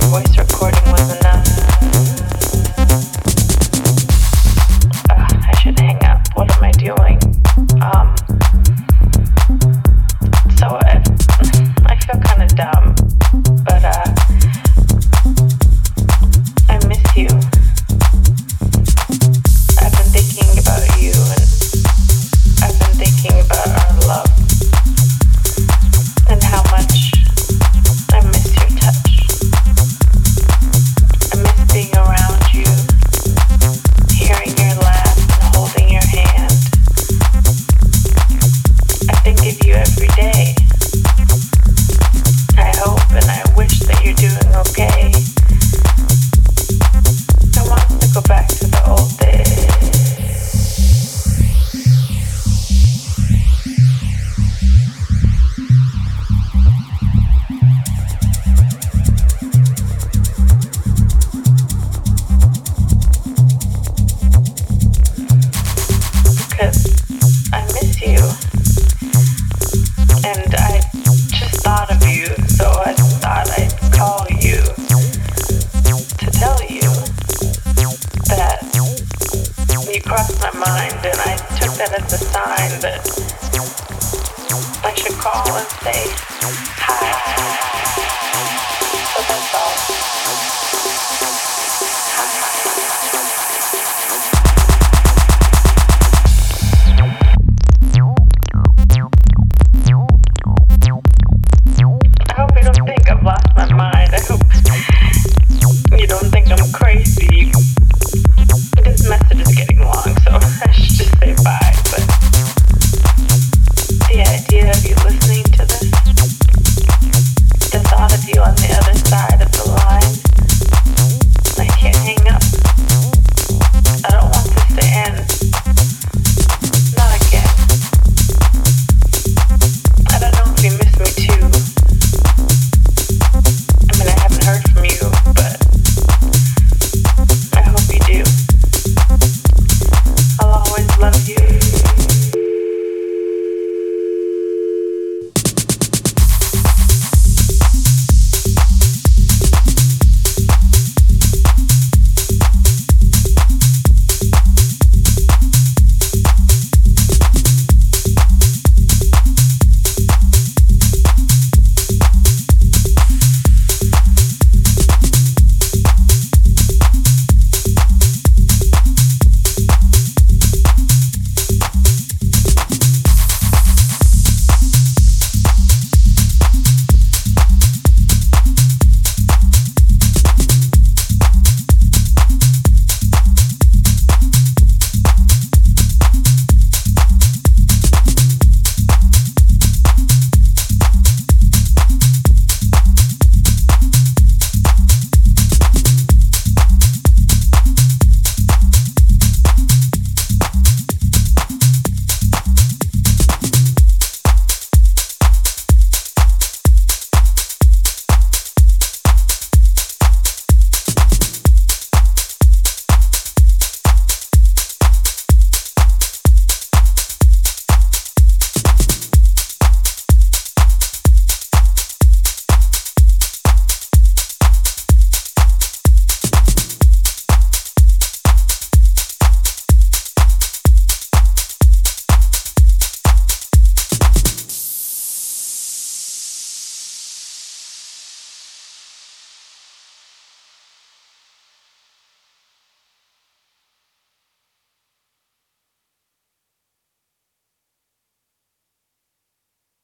voice recording was enough. I should hang up. What am I doing? So I feel kind of dumb, but I miss you. I've been thinking about you, and I've been thinking about our love and how much I miss your touch. I miss being around you, hearing your laugh and holding your hand. I think of you every day. I hope and I wish that you're doing okay. I want to go back to the old days. Because I miss you. And I just thought of you, so I thought I'd call you to tell you that you crossed my mind, and I took that as a sign that I should call and say hi.